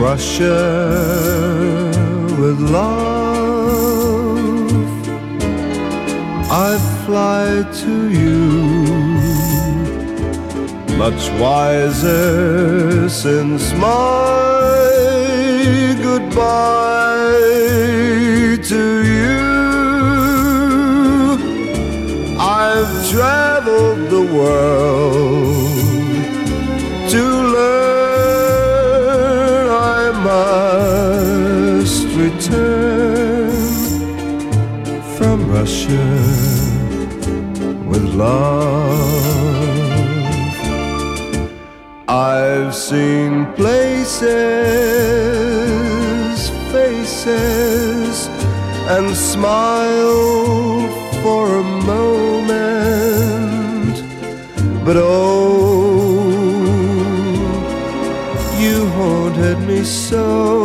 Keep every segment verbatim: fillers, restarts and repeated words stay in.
Russia with love, I fly to you, much wiser since my goodbye to you. I've traveled the world to learn I must return from Russia with love. I've seen places, faces, and smiled for a moment, but oh, you haunted me so.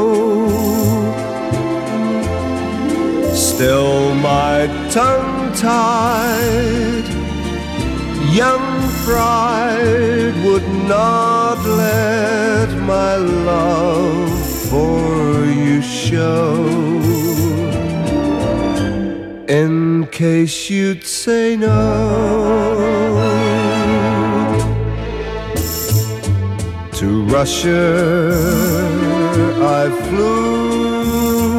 Still my tongue-tied young pride would not let my love for you show, in case you'd say no. To Russia I flew,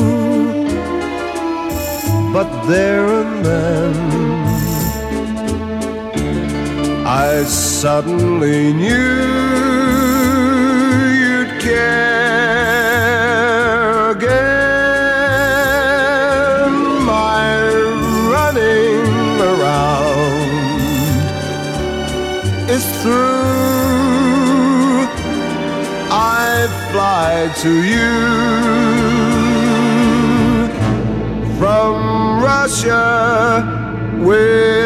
but there and then I suddenly knew you'd care again. My running around is through. I fly to you from Russia with